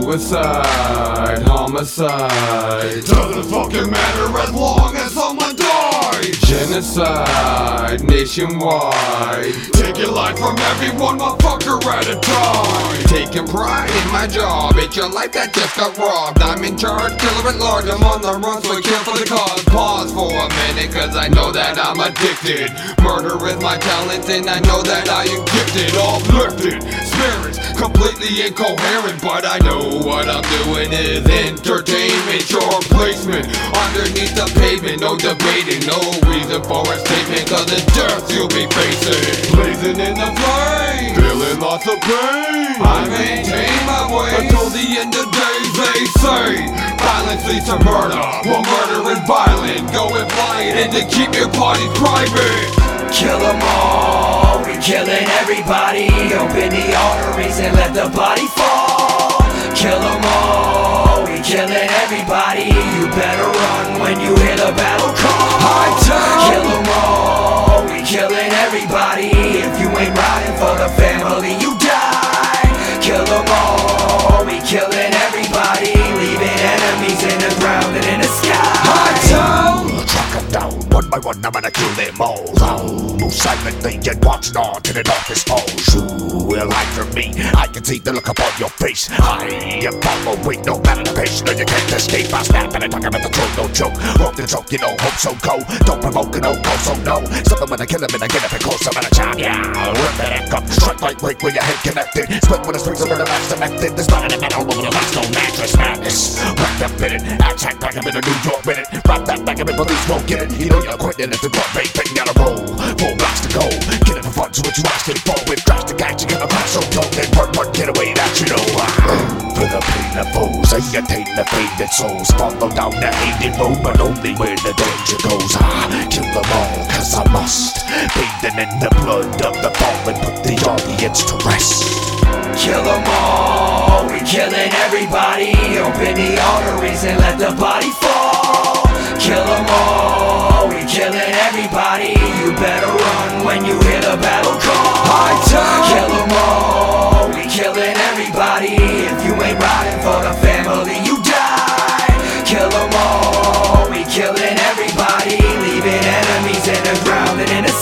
Suicide, homicide, doesn't fucking matter as long as someone dies. Genocide, nationwide, taking life from everyone, motherfucker, at a time. Taking pride in my job, it's your life that just got robbed. I'm in charge, killer at large, I'm on the run, so I kill for the cause. Pause for a minute, cause I know that I'm addicted. Murder is my talent, and I know that I am gifted. Uplifted, spirits, completely incoherent, but I know what I'm doing is entertainment. Your placement underneath the pavement, no debating, no reason for a statement, cause the death you'll be facing. Blazing in the flame, feeling lots of pain, I maintain my way until the end of days. They say violence leads to murder, well murder is violent. Go and fly it and to keep your parties private. Kill them all, we killing everybody. Open the arteries and let the body fall. Kill them all, we killing everybody. You better run when you hear the battle call. Kill them all, we killing everybody. If you ain't riding for the family, you die. Kill them all, we killing everybody. Leaving enemies in the ground and in the sky. Track them down, one by one, I'm gonna kill them all. Move silently and watch on to the darkest falls. You will hide from me, I can see the look upon your face. I am following, no matter the pace, no you can't escape. I snap and I talk about the throat, no joke. Hope the joke, you know, hope so go. Don't provoke it, no go, so no. Something when I kill him and I get up and close, I'm gonna chop, yeah. Rip that act up, strike like break with your head connected. Split with the strings of the match connected. There's not an metal over the last, no mattress madness. Wrapped up in it, attack like I'm in a New York minute. Wrap that back up and police won't get it. You know you're quitting if the club ain't bang down a roll. Full blocks to go, get it for fun, so what you asking for? With drastic action, you're gonna crash so cold. Then work, get away, that you know. For the pain of foes, I attain the faded souls. Follow down the hated road, but only where the danger goes. Kill them all, cause I must. Bathing in the blood of the fallen, put the audience to rest. Kill them all, we killing everybody. Open the arteries and let the body fall. Kill them all, we killing everybody. You better run when you hear the battle call. Kill them all, we killing everybody. If you ain't riding for the family, you die. Kill them all, we killing everybody. Leaving enemies in the ground and in the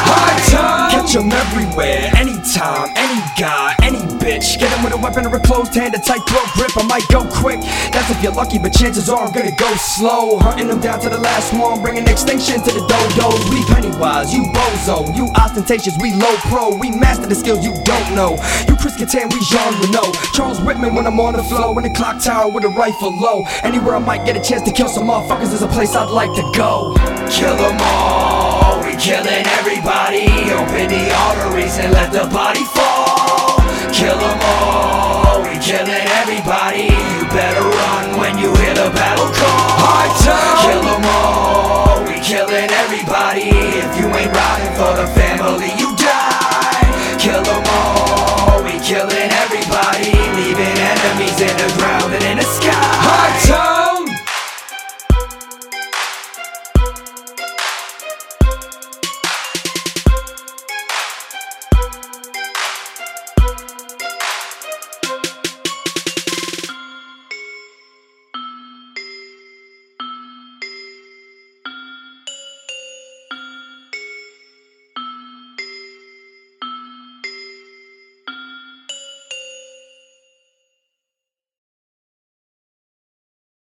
sky. Catch them everywhere, anytime, any guy, any bitch. Get him with a weapon or a closed hand, a tight throat grip. I might go quick, that's if you're lucky, but chances are I'm gonna go slow. Hunting them down to the last one, bringing extinction to the dodos. We Pennywise, you bozo, you ostentatious, we low pro. We master the skills you don't know. You Chris Kattan, we Jean Reno. Charles Whitman when I'm on the flow, in the clock tower with a rifle low. Anywhere I might get a chance to kill some motherfuckers is a place I'd like to go. Kill them all, we killing everybody. Open the arteries and let the body fall. Kill them all, we killing everybody. You better run when you hear the battle call. Kill them all, we killing everybody. If you ain't riding for the family, you die. Kill them all, we killing